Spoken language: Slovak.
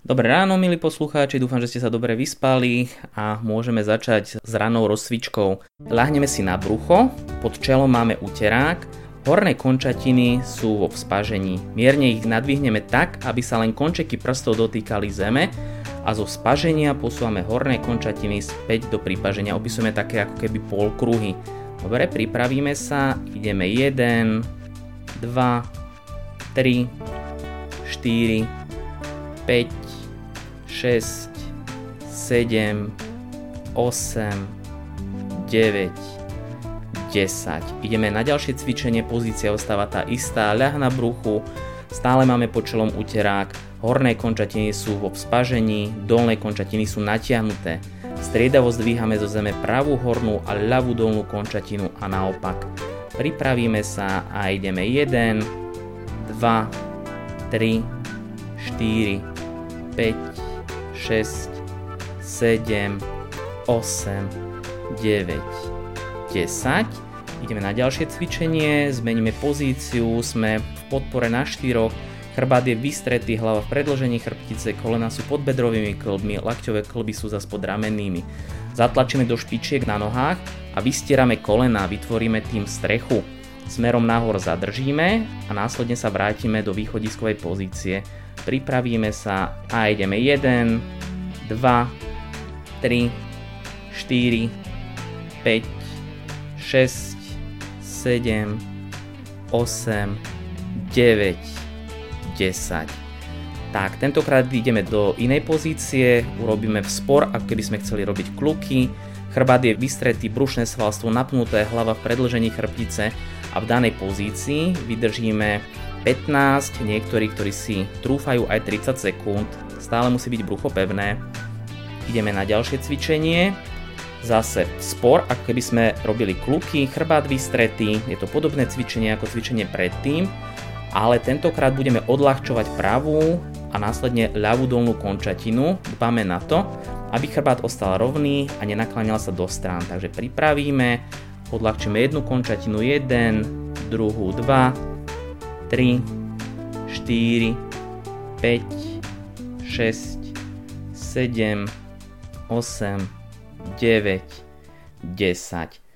Dobré ráno, milí poslucháči, dúfam, že ste sa dobre vyspali a môžeme začať s ranou rozcvičkou. Ľahneme si na brucho, pod čelom máme uterák, horné končatiny sú vo vzpažení. Mierne ich nadvihneme tak, aby sa len končeky prstov dotýkali zeme a zo vzpaženia posúvame horné končatiny späť do pripaženia. Opisujeme také ako keby polkruhy. Dobre, pripravíme sa, ideme 1, 2, 3, 4, 5, 6, 7, 8, 9, 10. Ideme na ďalšie cvičenie, pozícia ostáva tá istá, ľah na bruchu, stále máme pod čelom uterák, horné končatiny sú vo vzpažení, dolné končatiny sú natiahnuté. Striedavo zdvíhame zo zeme pravú hornú a ľavú dolnú končatinu a naopak. Pripravíme sa a ideme 1, 2, 3, 4, 5, 6, 7, 8, 9, 10. Ideme na ďalšie cvičenie, zmeníme pozíciu, sme v podpore na štyroch, chrbát je vystretý, hlava v predĺžení chrbtice, kolena sú pod bedrovými kĺbmi, lakťové kĺby sú zas pod ramennými. Zatlačíme do špičiek na nohách a vystierame kolena, vytvoríme tým strechu. Smerom nahor zadržíme a následne sa vrátime do východiskovej pozície. Pripravíme sa a ideme 1, 2, 3, 4, 5, 6, 7, 8, 9, 10. Tak, tentokrát ideme do inej pozície, urobíme vzpor, ako keby sme chceli robiť kluky. Chrbát je vystretý, brušné svalstvo napnuté, hlava v predĺžení chrbtice a v danej pozícii vydržíme 15, niektorí, ktorí si trúfajú aj 30 sekúnd, stále musí byť brucho pevné. Ideme na ďalšie cvičenie, zase spor, ako keby sme robili kluky, chrbát vystretý, je to podobné cvičenie ako cvičenie predtým, ale tentokrát budeme odľahčovať pravú a následne ľavú dolnú končatinu, dbáme na to, aby chrbát ostal rovný a nenakláňal sa do strán, takže pripravíme, odľahčíme jednu končatinu 1, druhú 2, 3, 4, 5, 6, 7, 8, 9, 10.